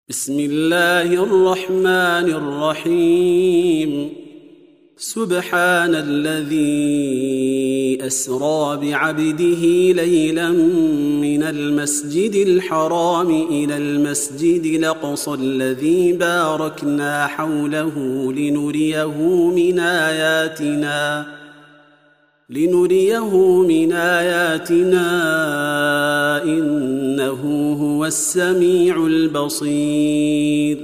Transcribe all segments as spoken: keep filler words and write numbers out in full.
بسم الله الرحمن الرحيم. سبحان الذي أسرى بعبده ليلا من المسجد الحرام إلى المسجد الأقصى الذي باركنا حوله لنريه من آياتنا لنريه من آياتنا إنه هو السميع البصير.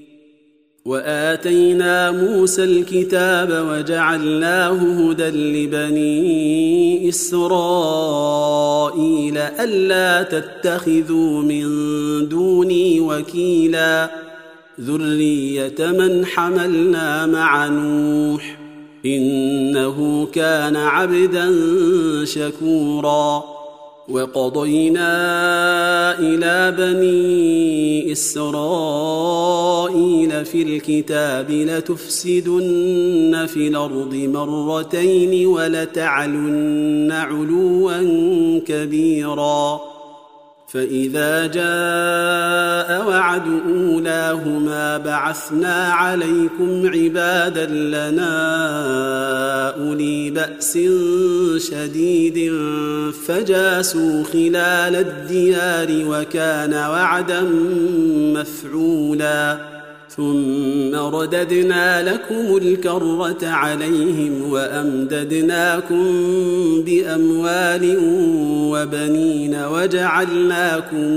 وآتينا موسى الكتاب وجعلناه هدى لبني إسرائيل ألا تتخذوا من دوني وكيلا ذرية من حملنا مع نوح إنه كان عبدا شكورا. وقضينا إلى بني إسرائيل في الكتاب لتفسدن في الأرض مرتين ولتعلن علوا كبيرا. فإذا جاء وعد أولاهما بعثنا عليكم عبادا لنا أولي بأس شديد فجاسوا خلال الديار وكان وعدا مفعولا. ثم رددنا لكم الكرة عليهم وأمددناكم بأموال وبنين وجعلناكم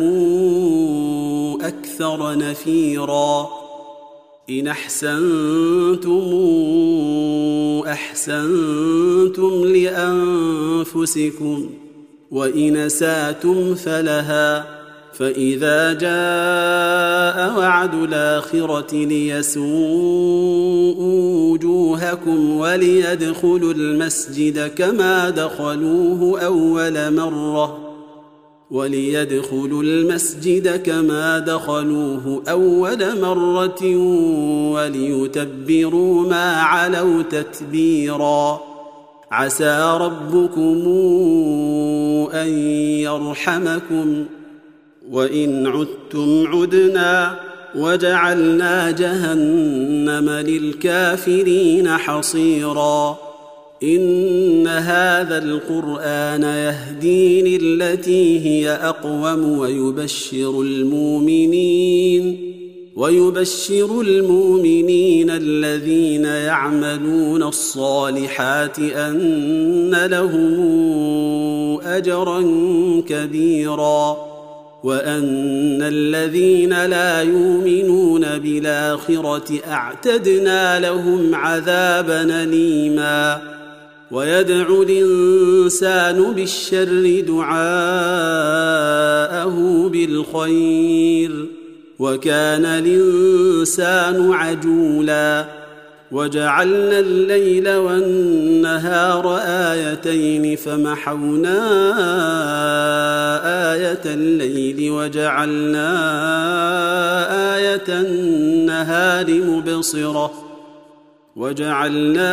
أكثر نفيرا. إن أحسنتم أحسنتم لأنفسكم وإن أسأتم فلها. فإذا جاء وعد الآخرة ليسوءوا وجوهكم وليدخلوا المسجد كما دخلوه أول مرة وليدخلوا المسجد كما دخلوه أول مرة وليتبروا ما علوا تتبيرا. عسى ربكم أن يرحمكم وإن عدتم عدنا وجعلنا جهنم للكافرين حصيرا. إن هذا القرآن يهدي للتي هي أقوم ويبشر المؤمنين ويبشر المؤمنين الذين يعملون الصالحات أن لهم أجرا كبيرا. وأن الذين لا يؤمنون بالآخرة أعتدنا لهم عذابا أليما. ويدعو الإنسان بالشر دعاءه بالخير وكان الإنسان عجولا. وجعلنا الليل والنهار آيتين فمحونا آية الليل وجعلنا آية النهار مبصرة وجعلنا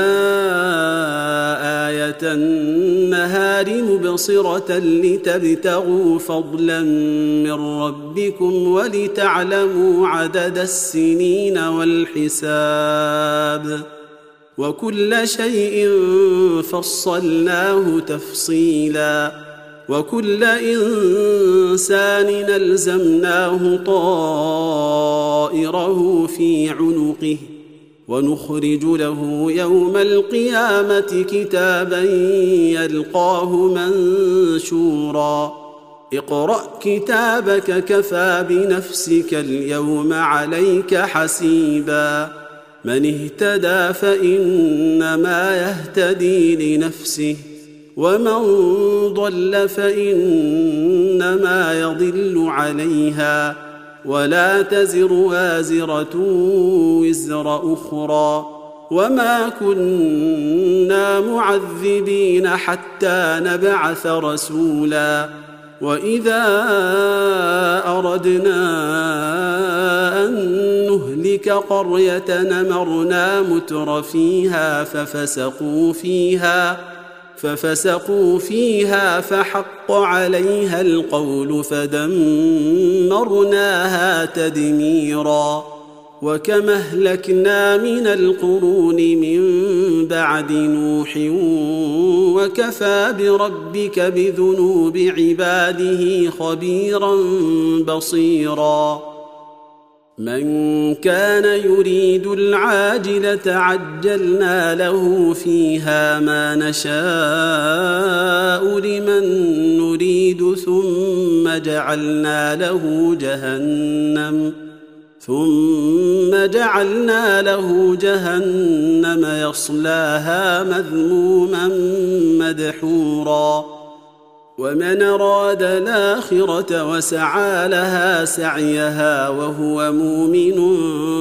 آية النهار مبصرة لتبتغوا فضلا من ربكم ولتعلموا عدد السنين والحساب وكل شيء فصلناه تفصيلا. وكل إنسان ألزمناه طائره في عنقه ونخرج له يوم القيامة كتابا يلقاه منشورا. اقرأ كتابك كفى بنفسك اليوم عليك حسيبا. من اهتدى فإنما يهتدي لنفسه ومن ضل فإنما يضل عليها ولا تزر وازرة وزر أخرى. وما كنا معذبين حتى نبعث رسولا. وإذا أردنا أن نهلك قرية أمرنا متر فيها ففسقوا فيها ففسقوا فيها فحق عليها القول فدمرناها تدميرا. وكم أهلكنا من القرون من بعد نوح وكفى بربك بذنوب عباده خبيرا بصيرا. من كان يريد العاجلة عجلنا له فيها ما نشاء لمن نريد ثم جعلنا له جهنم ثم جعلنا له جهنم يصلاها مذموما مدحورا. ومن أراد الآخرة وسعى لها سعيها وهو مؤمن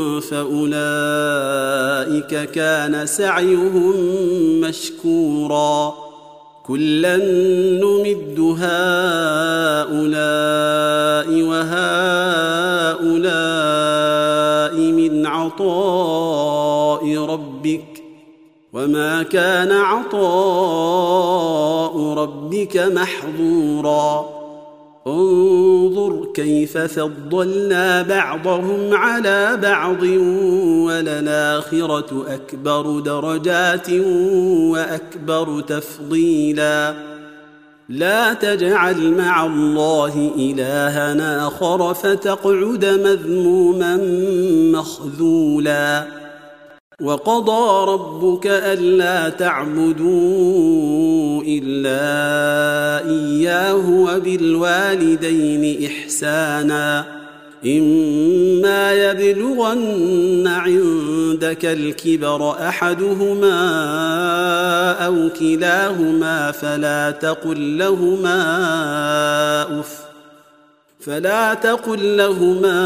فأولئك كان سعيهم مشكورا. كلا نمد هؤلاء وهؤلاء من عطاء ربك وما كان عطاء ربك محظورا. انظر كيف فضلنا بعضهم على بعض وللآخرة أكبر درجات وأكبر تفضيلا. لا تجعل مع الله إلها آخر فتقعد مذموما مخذولا. وقضى ربك ألا تعبدوا إلا إياه وبالوالدين إحسانا. إما يبلغن عندك الكبر أحدهما أو كلاهما فلا تقل لهما أف فلا تقل لهما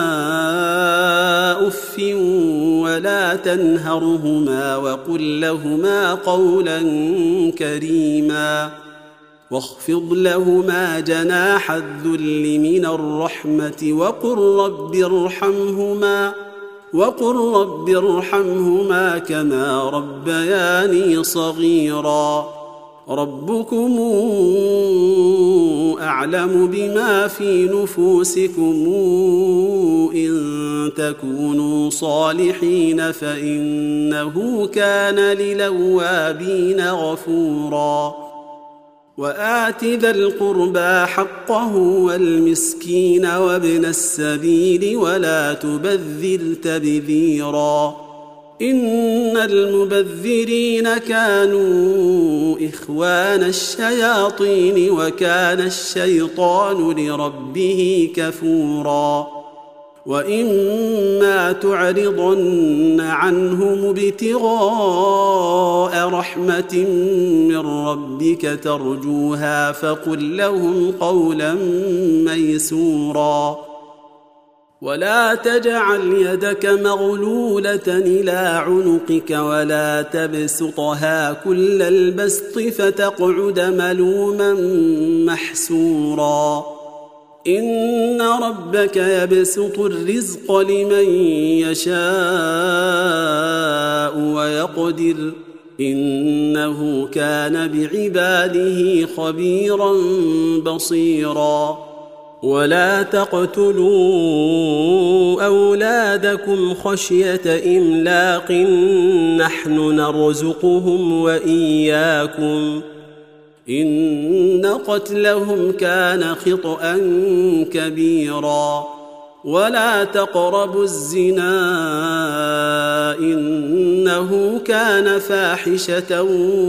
أف ولا تنهرهما وقل لهما قولا كريما. واخفض لهما جناح الذل من الرحمة وقل رب ارحمهما وقل رب ارحمهما كما ربياني صغيرا. ربكم أعلم بما في نفوسكم إن تكونوا صالحين فإنه كان للأوابين غفورا. وآت ذا القربى حقه والمسكين وابن السبيل ولا تبذر تبذيرا. إن المبذرين كانوا إخوان الشياطين وكان الشيطان لربه كفورا. وإما تعرضن عنهم ابتغاء رحمة من ربك ترجوها فقل لهم قولا ميسورا. ولا تجعل يدك مغلولة إلى عنقك ولا تبسطها كل البسط فتقعد ملوما محسورا. إن ربك يبسط الرزق لمن يشاء ويقدر إنه كان بعباده خبيرا بصيرا. ولا تقتلوا أولادكم خشية إملاق نحن نرزقهم وإياكم إن قتلهم كان خطأ كبيرا. ولا تقربوا الزنا إنه كان فاحشة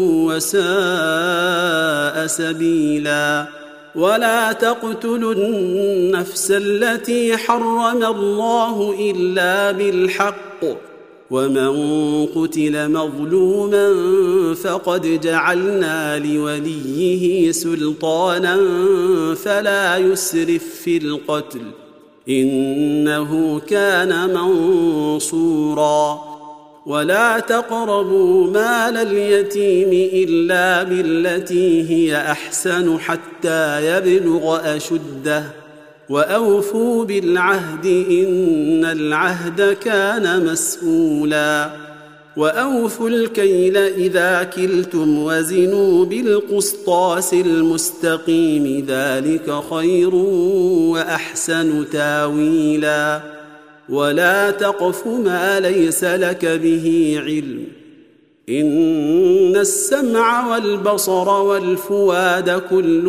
وساء سبيلا. ولا تقتلوا النفس التي حرم الله إلا بالحق ومن قتل مظلوما فقد جعلنا لوليه سلطانا فلا يسرف في القتل إنه كان منصورا. ولا تقربوا مال اليتيم إلا بالتي هي أحسن حتى يبلغ أشده وأوفوا بالعهد إن العهد كان مسؤولا. وأوفوا الكيل إذا كلتم وزنوا بالقسطاس المستقيم ذلك خير وأحسن تاويلا ولا تقف ما ليس لك به علم إن السمع والبصر والفؤاد كل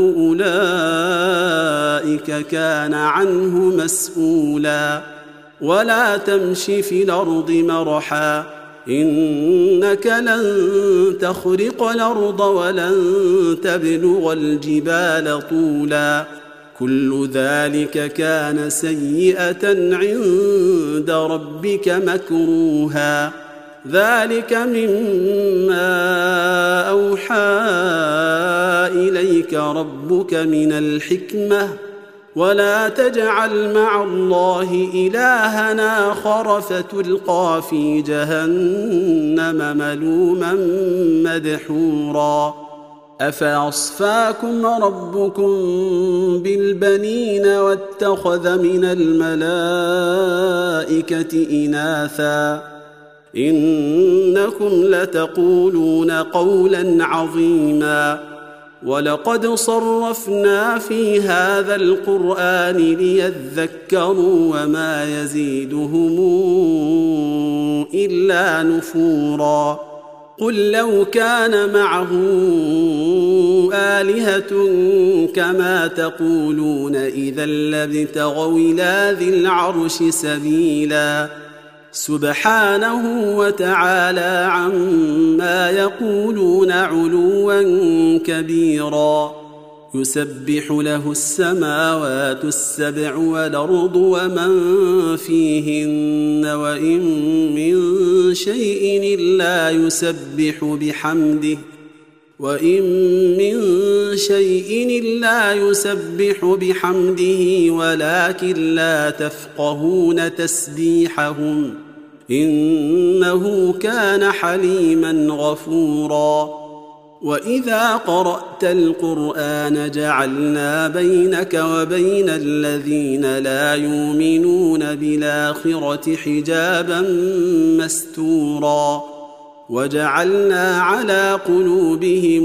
أولئك كان عنه مسؤولا ولا تمش في الأرض مرحا إنك لن تخرق الأرض ولن تبلغ الجبال طولا كل ذلك كان سيئة عند ربك مكروها ذلك مما أوحى إليك ربك من الحكمة ولا تجعل مع الله إلها آخر فتلقى في جهنم ملوما مدحورا أفأصفاكم ربكم بالبنين واتخذ من الملائكة إناثا إنكم لتقولون قولا عظيما ولقد صرفنا في هذا القرآن ليذكروا وما يزيدهم إلا نفورا قل لو كان معه آلهة كما تقولون إذا لابتغوا إلى ذي العرش سبيلا سبحانه وتعالى عما يقولون علوا كبيرا يسبح له السماوات السبع والأرض ومن فيهن وإن من شيء إلا يسبح بحمده وإن من شيء إلا يسبح بحمده ولكن لا تفقهون تسبيحهم إنه كان حليما غفورا وإذا قرأت القرآن جعلنا بينك وبين الذين لا يؤمنون بالآخرة حجابا مستورا وجعلنا على قلوبهم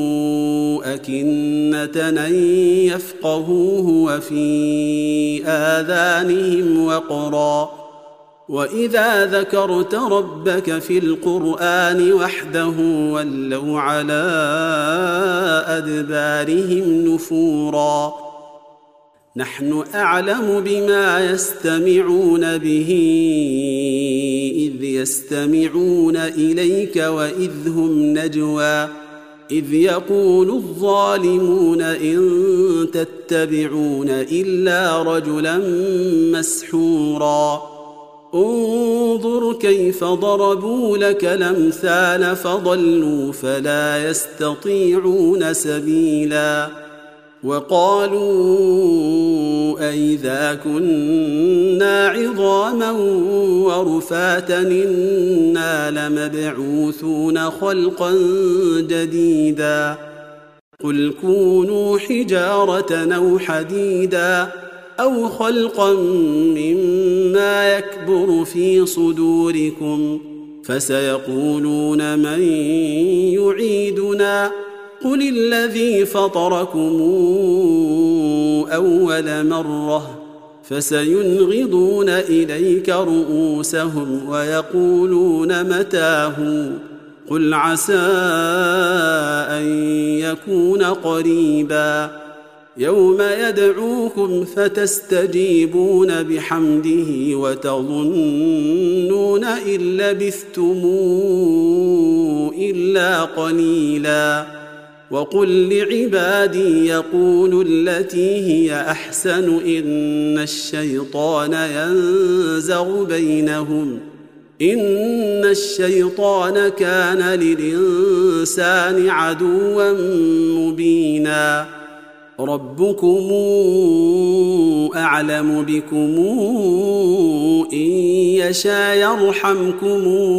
أكنة أن يفقهوه وفي آذانهم وقرا وإذا ذكرت ربك في القرآن وحده ولوا على أدبارهم نفورا نحن أعلم بما يستمعون به إذ يستمعون إليك وإذ هم نجوى إذ يقول الظالمون إن تتبعون إلا رجلا مسحورا انظر كيف ضربوا لك الأمثال فضلوا فلا يستطيعون سبيلا وقالوا أئذا كنا عظاما ورفاتا إنا لمبعوثون خلقا جديدا قل كونوا حجارة أو حديدا أو خلقا مما يكبر في صدوركم فسيقولون من يعيدنا قل الذي فطركم أول مرة فسينغضون إليك رؤوسهم ويقولون متاه قل عسى أن يكون قريبا يوم يدعوكم فتستجيبون بحمده وتظنون إن لبثتم إلا قليلا وقل لعبادي يقولوا التي هي أحسن إن الشيطان ينزغ بينهم إن الشيطان كان للإنسان عدوا مبينا ربكم أعلم بكم إن يشاء يرحمكم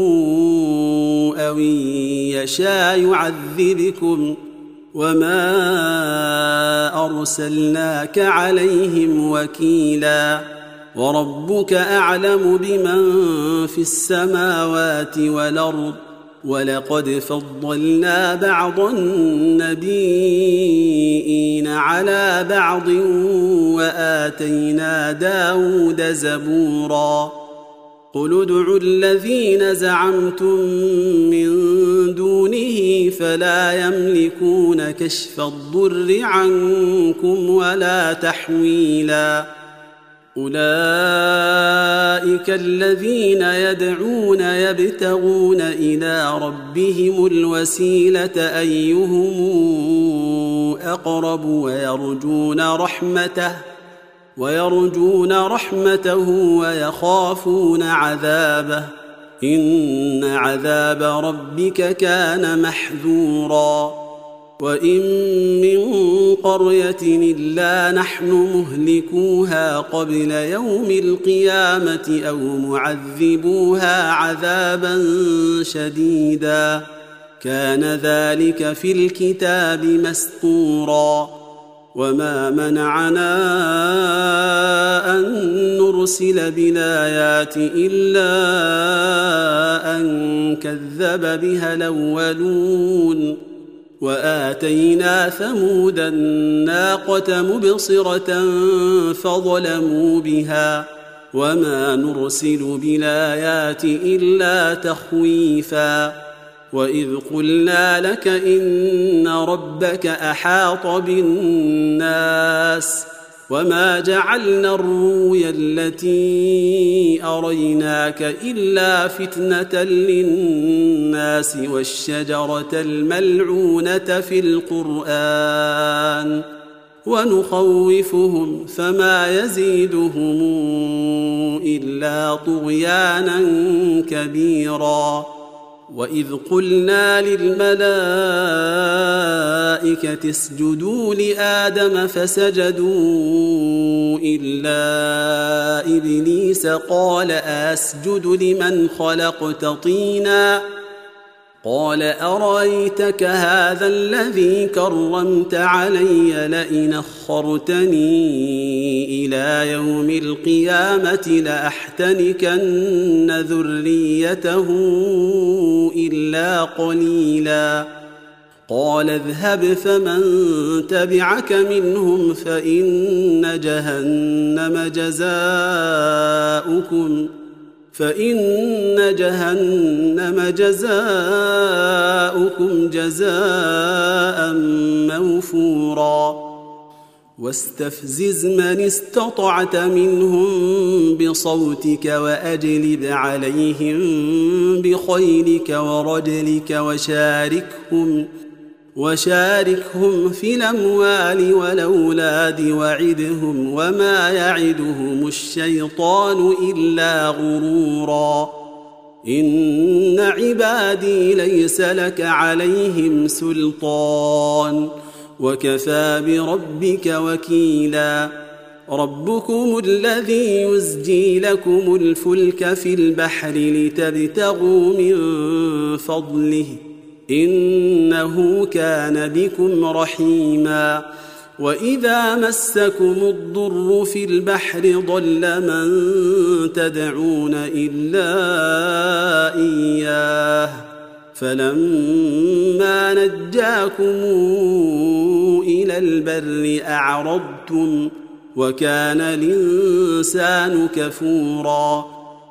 أو إن يشاء يعذبكم وما أرسلناك عليهم وكيلا وربك أعلم بمن في السماوات والأرض ولقد فضلنا بعض النبيين على بعض وآتينا داود زبورا قل ادعوا الذين زعمتم من دونه فلا يملكون كشف الضر عنكم ولا تحويلا أولئك الذين يدعون يبتغون إلى ربهم الوسيلة أيهم أقرب ويرجون رحمته ويرجون رحمته ويخافون عذابه إن عذاب ربك كان محذورا وإن من قرية إلا نحن مهلكوها قبل يوم القيامة أو معذبوها عذابا شديدا كان ذلك في الكتاب مسطورا وما منعنا أن نرسل بالآيات إلا أن كذب بها الأولون وآتينا ثمود الناقة مبصرة فظلموا بها وما نرسل بالآيات إلا تخويفا وإذ قلنا لك إن ربك أحاط بالناس وما جعلنا الرؤيا التي أريناك إلا فتنة للناس والشجرة الملعونة في القرآن ونخوفهم فما يزيدهم إلا طغيانا كبيرا وإذ قلنا للملائكة اسجدوا لآدم فسجدوا إلا إبليس قال أسجد لمن خلقت طينا قال أرأيتك هذا الذي كرمت علي لئن أخرتني إلى يوم القيامة لأحتنكن ذريته إلا قليلا قال اذهب فمن تبعك منهم فإن جهنم جزاؤكم فإن جهنم جزاؤكم جزاء موفورا واستفزز من استطعت منهم بصوتك وأجلب عليهم بخيلك ورجلك وشاركهم وشاركهم في الأموال والأولاد وعدهم وما يعدهم الشيطان إلا غرورا إن عبادي ليس لك عليهم سلطان وكفى بربك وكيلا ربكم الذي يزجي لكم الفلك في البحر لتبتغوا من فضله إنه كان بكم رحيما وإذا مسكم الضر في البحر ضل من تدعون إلا إياه فلما نجاكم إلى البر أعرضتم وكان الإنسان كفورا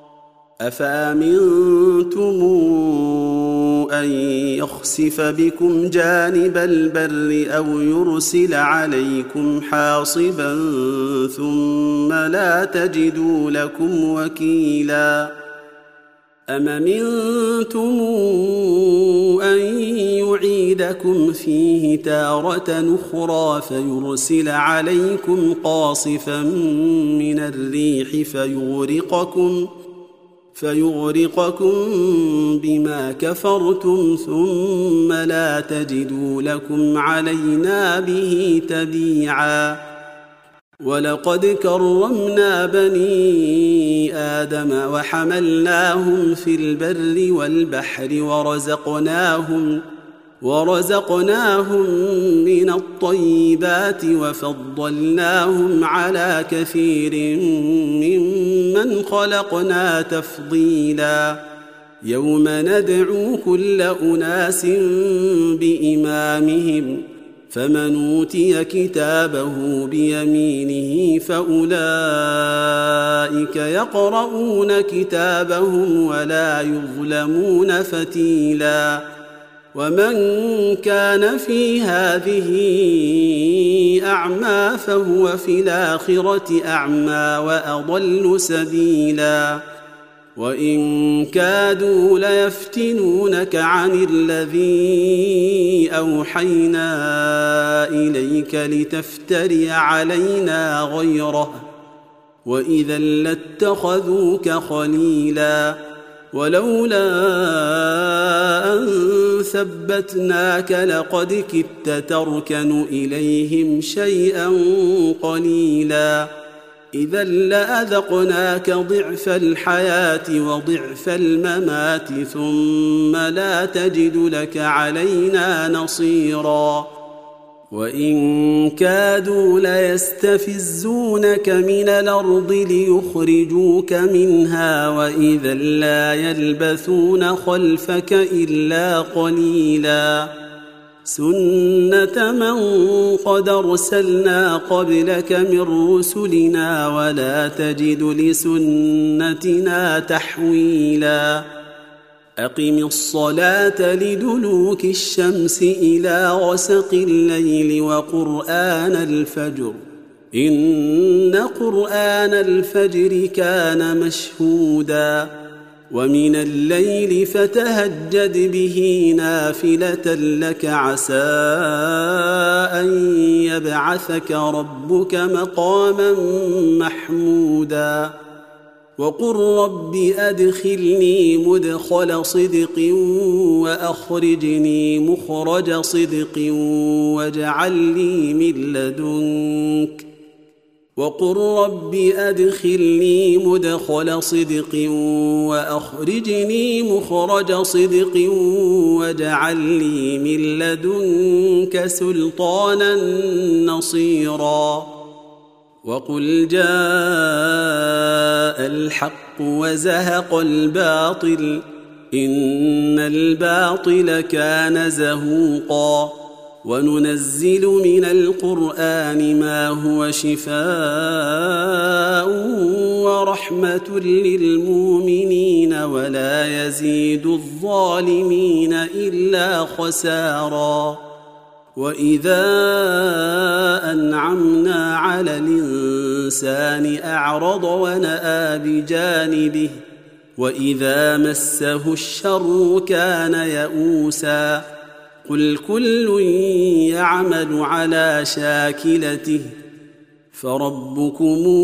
أفأمنتم أن يخسف بكم جانب البر أو يرسل عليكم حاصبا ثم لا تجدوا لكم وكيلا أم أمنتم أن يعيدكم فيه تارة أخرى فيرسل عليكم قاصفا من الريح فيغرقكم فيغرقكم بما كفرتم ثم لا تجدوا لكم علينا به تبيعا ولقد كرمنا بني آدم وحملناهم في البر والبحر ورزقناهم ورزقناهم من الطيبات وفضلناهم على كثير ممن خلقنا تفضيلا يوم ندعو كل أناس بإمامهم فمن أوتي كتابه بيمينه فأولئك يقرؤون كتابهم ولا يظلمون فتيلا ومن كان في هذه أعمى فهو في الآخرة أعمى وأضل سبيلا وإن كادوا ليفتنونك عن الذي أوحينا إليك لتفتري علينا غيره وإذا لاتخذوك خليلا ولولا أن ثبتناك لقد كدت تركن إليهم شيئا قليلا إذا لأذقناك ضعف الحياة وضعف الممات ثم لا تجد لك علينا نصيرا وإن كادوا ليستفزونك من الأرض ليخرجوك منها وإذا لا يلبثون خلفك إلا قليلا سنة من قد أرسلنا قبلك من رسلنا ولا تجد لسنتنا تحويلا أقم الصلاة لدلوك الشمس إلى غسق الليل وقرآن الفجر إن قرآن الفجر كان مشهودا ومن الليل فتهجد به نافلة لك عسى أن يبعثك ربك مقاما محمودا وقل رب أدخلني مدخل صدق وأخرجني مخرج صدق واجعل لي من لدنك وقل رب أدخلني مدخل صدق وأخرجني مخرج صدق واجعل لي من لدنك سلطانا نصيرا وقل جاء الحق وزهق الباطل إن الباطل كان زهوقا وننزل من القرآن ما هو شفاء ورحمة للمؤمنين ولا يزيد الظالمين إلا خسارا وإذا أنعمنا على الإنسان أعرض ونأى بجانبه وإذا مسه الشر كان يئوسا قل كل يعمل على شاكلته فربكم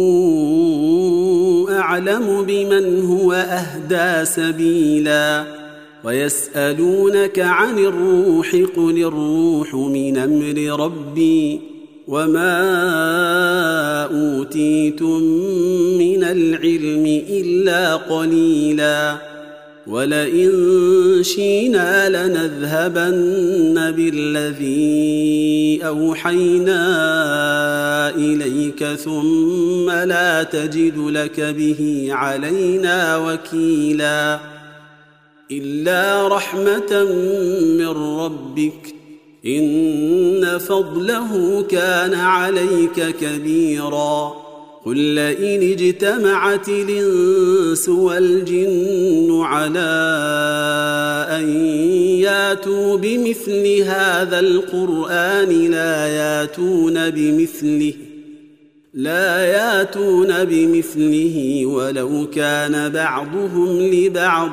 أعلم بمن هو أهدى سبيلا ويسألونك عن الروح قل الروح من أمر ربي وما أوتيتم من العلم إلا قليلا ولئن شئنا لنذهبن بالذي أوحينا إليك ثم لا تجد لك به علينا وكيلا إلا رحمة من ربك إن فضله كان عليك كبيرا قل لئن اجتمعت الإنس والجن على أن ياتوا بمثل هذا القرآن لا ياتون بمثله لا ياتون بمثله ولو كان بعضهم لبعض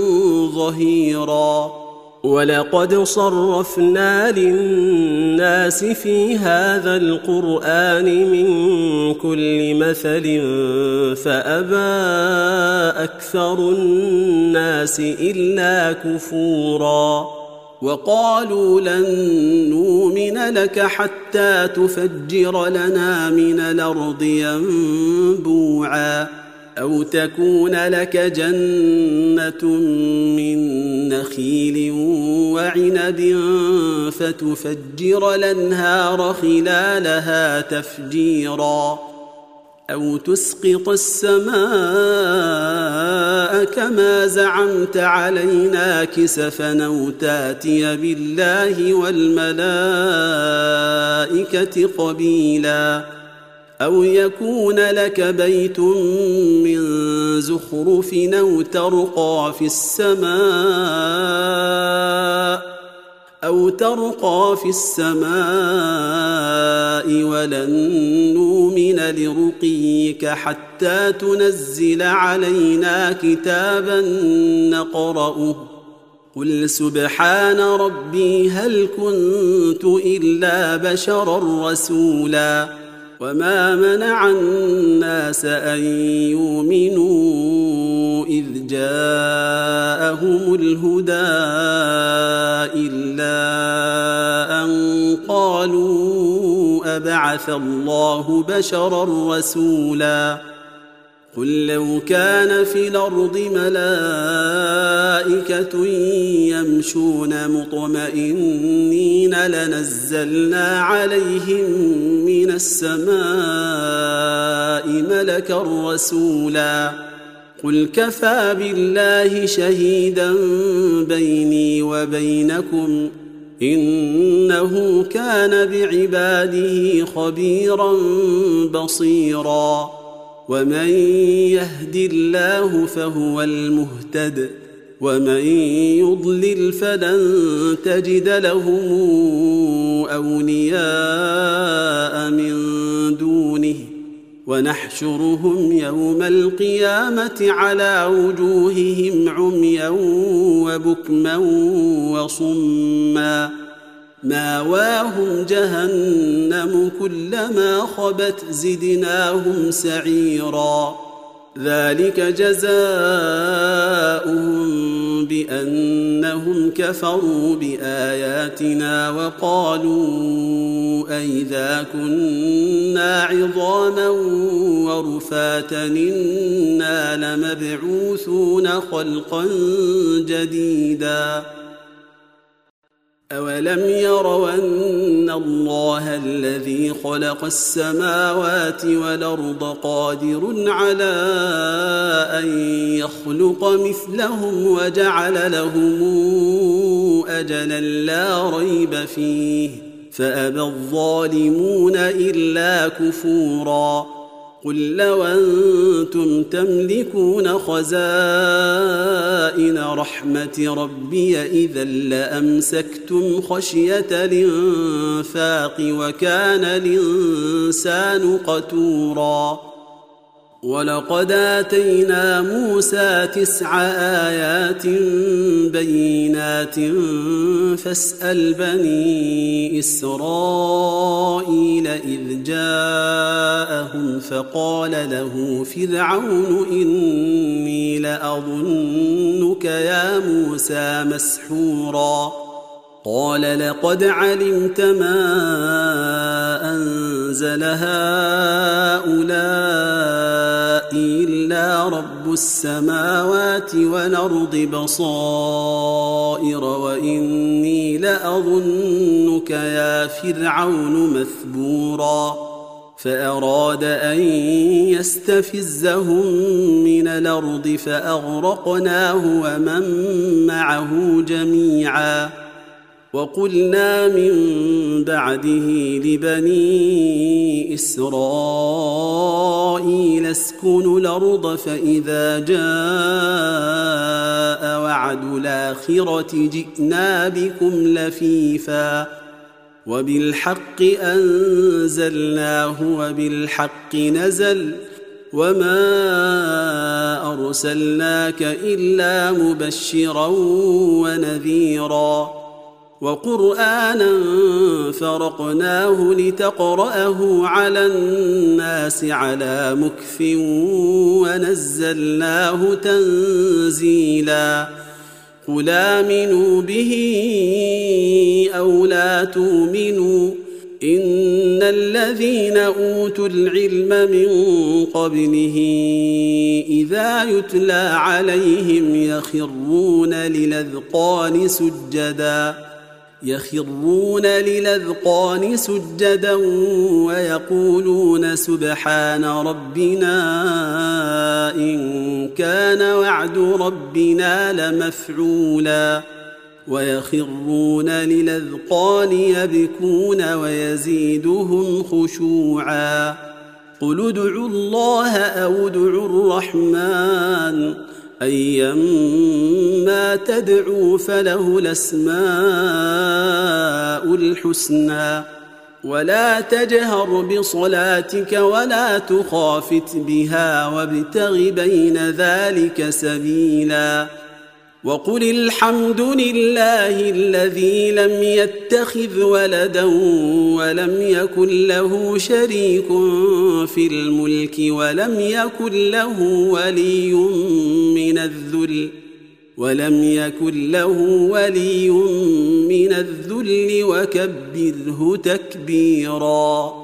ظهيرا ولقد صرفنا للناس في هذا القرآن من كل مثل فأبى أكثر الناس إلا كفورا وقالوا لن نؤمن لك حتى تفجر لنا من الأرض ينبوعا أو تكون لك جنة من نخيل وعنب فتفجر الأنهار خلالها تفجيرا أو تسقط السماء كما زعمت علينا كسفا أو تاتي بالله والملائكة قبيلا أو يكون لك بيت من زخرف أو ترقى في السماء أو ترقى في السماء ولن نؤمن لرقيك حتى تنزل علينا كتابا نقرأه قل سبحان ربي هل كنت إلا بشرا رسولا وما منع الناس أن يؤمنوا إذ جاءهم الهدى إلا أن قالوا أبعث الله بشرا رسولا قل لو كان في الأرض ملائكة يمشون مطمئنين لنزلنا عليهم من السماء ملكا رسولا قل كفى بالله شهيدا بيني وبينكم إنه كان بعباده خبيرا بصيرا ومن يهد الله فهو المهتد ومن يضلل فلن تجد لهم أولياء من دونه ونحشرهم يوم القيامة على وجوههم عميا وبكما وصما ماواهم جهنم كلما خبت زدناهم سعيرا ذلك جزاؤهم بأنهم كفروا بآياتنا وقالوا أئذا كنا عظاما ورفاتا إنا لمبعوثون خلقا جديدا أولم يروا أن الله الذي خلق السماوات والأرض قادر على أن يخلق مثلهم وجعل لهم أجلا لا ريب فيه فأبى الظالمون إلا كفورا قل لو أنتم تملكون خزائن رحمة ربي إذا لأمسكتم خشية الإنفاق وكان الإنسان قتورا ولقد آتينا موسى تسع آيات بينات فاسأل بني إسرائيل إذ جاءهم فقال له فرعون إني لأظنك يا موسى مسحورا قال لقد علمت ما أنزل هؤلاء إلا رب السماوات والأرض بصائر وإني لأظنك يا فرعون مثبورا فأراد أن يستفزهم من الأرض فأغرقناه ومن معه جميعا وقلنا من بعده لبني إسرائيل اسكنوا الأرض فإذا جاء وعد الآخرة جئنا بكم لفيفا وبالحق أنزلناه وبالحق نزل وما أرسلناك إلا مبشرا ونذيرا وقرآنا فرقناه لتقرأه على الناس على مكث ونزلناه تنزيلا قل آمنوا به أو لا تؤمنوا إن الذين أوتوا العلم من قبله إذا يتلى عليهم يخرون للأذقان سجدا يخرون للأذقان سجدا ويقولون سبحان ربنا إن كان وعد ربنا لمفعولا ويخرون للأذقان يبكون ويزيدهم خشوعا قل ادعوا الله أو ادعوا الرحمن أيما تدعوا فله الأسماء الحسنى ولا تجهر بصلاتك ولا تخافت بها وابتغ بين ذلك سبيلا وقل الحمد لله الذي لم يتخذ ولدا ولم يكن له شريك في الملك ولم يكن له ولي من الذل ولم يكن له ولي من الذل وكبره تكبيرا.